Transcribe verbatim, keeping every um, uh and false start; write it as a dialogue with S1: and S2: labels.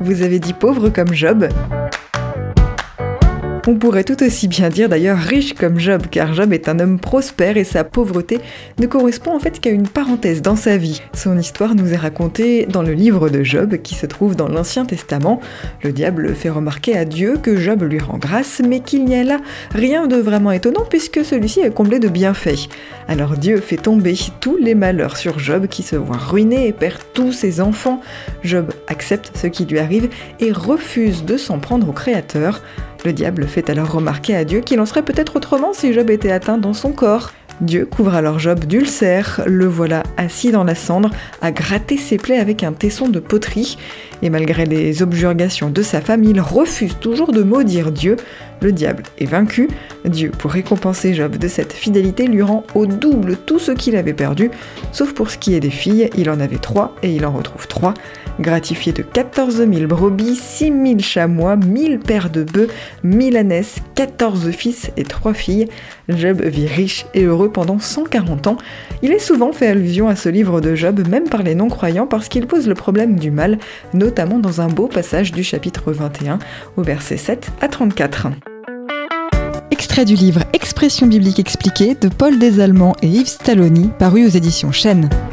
S1: Vous avez dit pauvre comme Job ? On pourrait tout aussi bien dire d'ailleurs riche comme Job, car Job est un homme prospère et sa pauvreté ne correspond en fait qu'à une parenthèse dans sa vie. Son histoire nous est racontée dans le livre de Job qui se trouve dans l'Ancien Testament. Le diable fait remarquer à Dieu que Job lui rend grâce, mais qu'il n'y a là rien de vraiment étonnant puisque celui-ci est comblé de bienfaits. Alors Dieu fait tomber tous les malheurs sur Job qui se voit ruiné et perd tous ses enfants. Job accepte ce qui lui arrive et refuse de s'en prendre au Créateur. Le diable fait alors remarquer à Dieu qu'il en serait peut-être autrement si Job était atteint dans son corps. Dieu couvre alors Job d'ulcères, le voilà assis dans la cendre, à gratter ses plaies avec un tesson de poterie. Et malgré les objurgations de sa femme, il refuse toujours de maudire Dieu. Le diable est vaincu. Dieu, pour récompenser Job de cette fidélité, lui rend au double tout ce qu'il avait perdu, sauf pour ce qui est des filles, il en avait trois et il en retrouve trois. Gratifié de quatorze mille brebis, six mille chamois, mille paires de bœufs, mille ânesses, quatorze fils et trois filles, Job vit riche et heureux pendant cent quarante ans. Il est souvent fait allusion à ce livre de Job, même par les non-croyants, parce qu'il pose le problème du mal, notamment dans un beau passage du chapitre vingt et un, au verset sept à trente-quatre. Extrait du livre Expression biblique expliquée de Paul Desallemands et Yves Stalloni, paru aux éditions Chênes.